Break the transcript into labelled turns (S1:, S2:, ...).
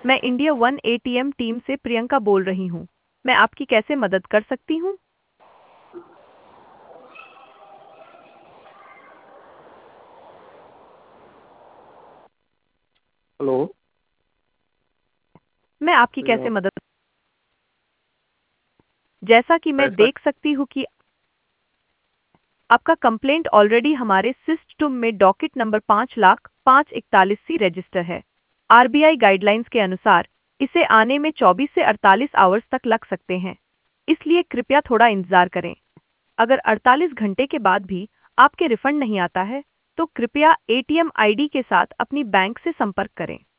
S1: मैं India one ATM team से प्रियंका बोल रही हूँ। मैं आपकी कैसे मदद कर सकती हूँ?
S2: हेलो।
S1: मैं आपकी
S2: ये
S1: कैसे
S2: आप
S1: मदद जैसा कि मैं
S2: पैसा।
S1: देख सकती हूँ कि आपका कंप्लेंट ऑलरेडी हमारे सिस्टम में डॉकेट नंबर 5,05,41 सी रजिस्टर है। आरबीआई गाइडलाइंस के अनुसार इसे आने में 24 से 48 आवर्स तक लग सकते हैं, इसलिए कृपया थोड़ा इंतजार करें। अगर 48 घंटे के बाद भी आपके रिफंड नहीं आता है, तो कृपया एटीएम आईडी के साथ अपनी बैंक से संपर्क करें।